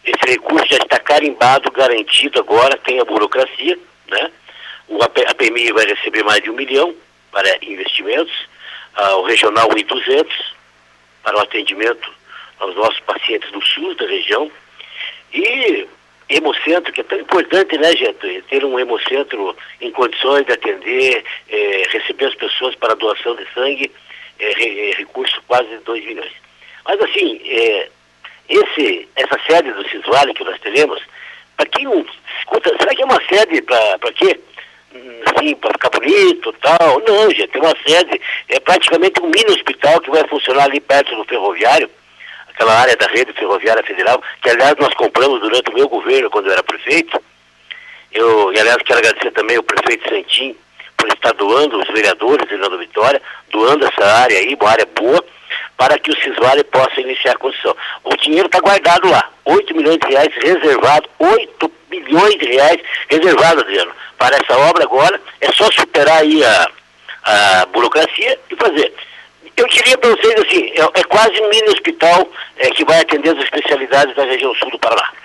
Esse recurso já está carimbado, garantido agora, tem a burocracia, né? A PMI vai receber mais de 1 milhão para investimentos, o regional 1.200 para o atendimento aos nossos pacientes do SUS da região, e hemocentro, que é tão importante, né, gente? Ter um hemocentro em condições de atender, receber as pessoas para doação de sangue, recurso quase de 2 milhões. Mas assim, essa sede do Cisvale que nós teremos, para quem não escuta, será que é uma sede para quê? Assim, para ficar bonito e tal? Não, gente, é uma sede, é praticamente um mini hospital que vai funcionar ali perto do ferroviário, aquela área da rede ferroviária federal, que aliás nós compramos durante o meu governo, quando eu era prefeito. E aliás quero agradecer também ao prefeito Santim por estar doando, os vereadores de Fernando Vitória, doando essa área aí, uma área boa, para que o Cisvale possa iniciar a construção. O dinheiro está guardado lá, 8 milhões de reais reservado, 8 milhões de reais reservado, Adriano, para essa obra agora. É só superar aí a burocracia e fazer. Eu diria para vocês assim, é quase um mini hospital que vai atender as especialidades da região sul do Paraná.